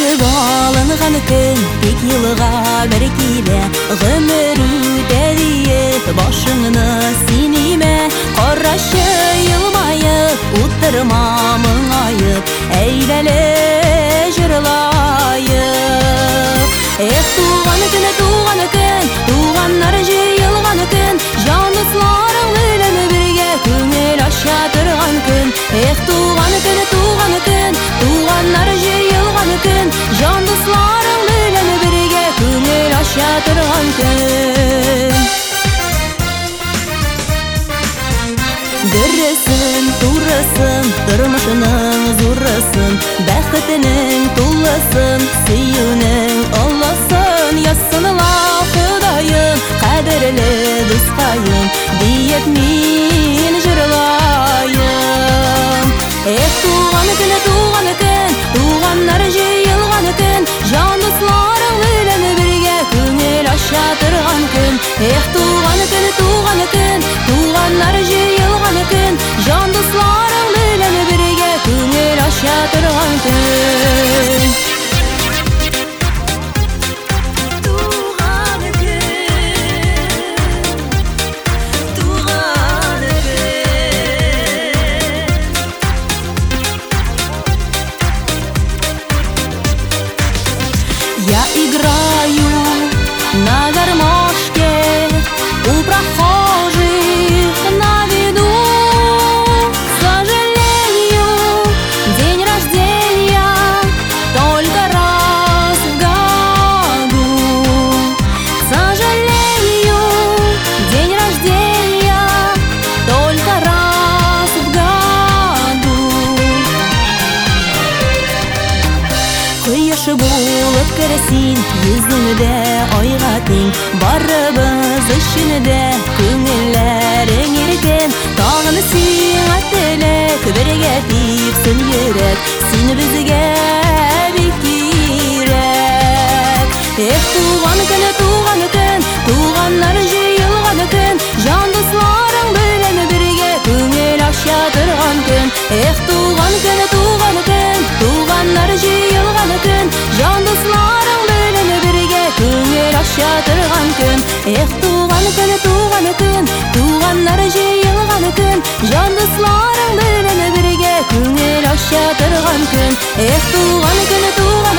Күтіп алынған күн тек йылға бір келе, ғұмыр өтеді башыңны сенеме. Қарашы йылмайып, ұттырма мұңайып, әйдәлі жырлайып. Туған күн, туғаннар жиылған күн, жанысларың өлімі бірге көңіл аша тұрған күн. Туған күн, туғаннар жиылған күн, жанысларың өлімі бірге көңіл аша тұрған күн. Дұрысын, турысын, тұрмышының зұрысын, бәқітінің тулысын, сүйінің ұлысын, ясыныла Құдайым, қадірлі дұсқайым, дейет мен жырлайым. Туған күн, туғаннар жиылған күн, жанысларың өлімі бірге көңіл аша тұрған күн. Туған күн, туғаннар жиылған күн, жанысларың өлімі бірге көңіл аша тұрған күн. Я играю на гармошке у прохожих на виду. К сожалению, день рождения только раз в году. К сожалению, день рождения только раз в году. Құйышы болып кірісін, yüzіңде ойға тең, барыбыз үшінді көңіллерің еркен. Тағыны сиңа тілек, бірге тепсін ерек, сен бізге бек керек. Туған күн, туғаннар жиылған күн, жандысларың бөлімі бірге көңіл аша тұрған күн. Туған күн, туғаннар жиылған күн, жандысларың бөлімі бірге көңіл аша тұрған күн. Туған күн, туғаннар жиылған күн, жандысларың бөлімі бірге көңіл аша тұрған күн. Туған күн,